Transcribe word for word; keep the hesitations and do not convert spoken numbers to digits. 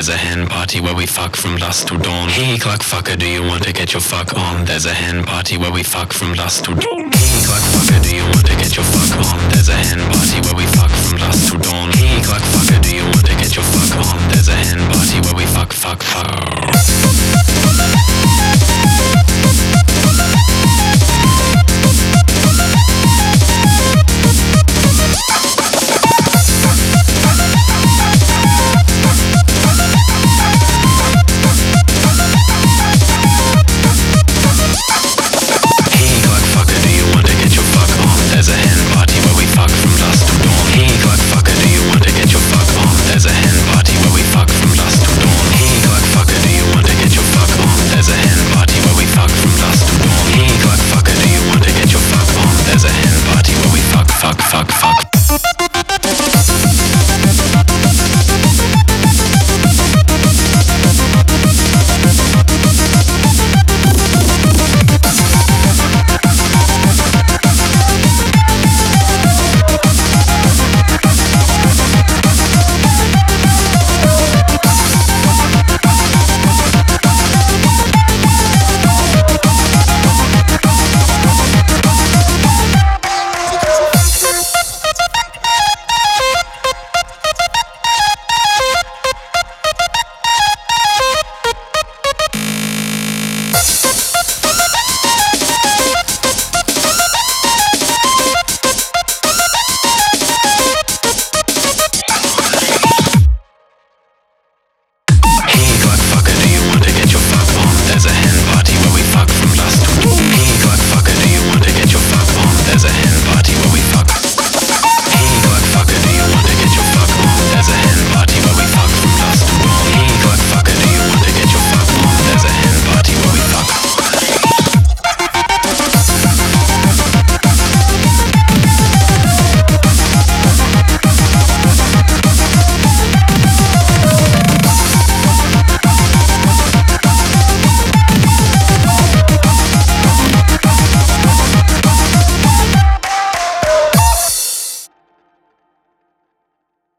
There's a hen party where we fuck from dusk to dawn. Hey clock fucker, do you want to get your fuck on? There's a hen party where we fuck from dusk to dawn. Hey clock fucker, do you want to get your fuck on? There's a hen party where we fuck from dusk to dawn. Hey clock fucker, do you want to get your fuck on? There's a hen party where we fuck fuck fuck.